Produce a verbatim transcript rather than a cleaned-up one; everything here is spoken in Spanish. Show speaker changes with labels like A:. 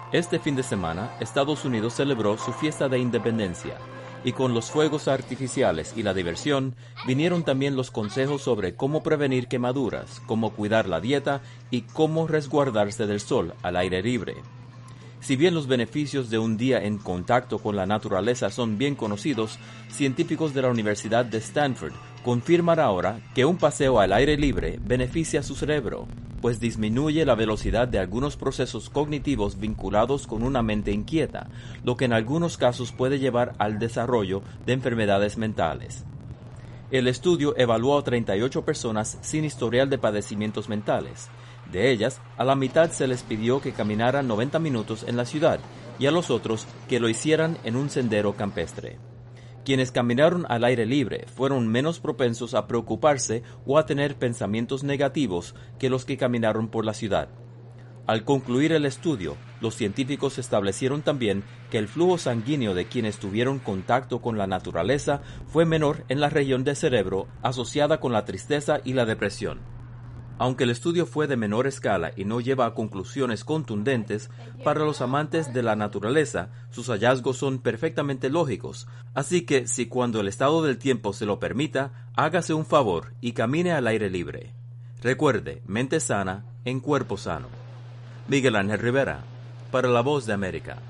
A: Este fin de semana, Estados Unidos celebró su fiesta de independencia, y con los fuegos artificiales y la diversión, vinieron también los consejos sobre cómo prevenir quemaduras, cómo cuidar la dieta y cómo resguardarse del sol al aire libre. Si bien los beneficios de un día en contacto con la naturaleza son bien conocidos, científicos de la Universidad de Stanford confirman ahora que un paseo al aire libre beneficia su cerebro, pues disminuye la velocidad de algunos procesos cognitivos vinculados con una mente inquieta, lo que en algunos casos puede llevar al desarrollo de enfermedades mentales. El estudio evaluó a treinta y ocho personas sin historial de padecimientos mentales. De ellas, a la mitad se les pidió que caminaran noventa minutos en la ciudad y a los otros que lo hicieran en un sendero campestre. Quienes caminaron al aire libre fueron menos propensos a preocuparse o a tener pensamientos negativos que los que caminaron por la ciudad. Al concluir el estudio, los científicos establecieron también que el flujo sanguíneo de quienes tuvieron contacto con la naturaleza fue menor en la región del cerebro asociada con la tristeza y la depresión. Aunque el estudio fue de menor escala y no lleva a conclusiones contundentes, para los amantes de la naturaleza, sus hallazgos son perfectamente lógicos. Así que, si cuando el estado del tiempo se lo permita, hágase un favor y camine al aire libre. Recuerde, mente sana en cuerpo sano. Miguel Ángel Rivera, para La Voz de América.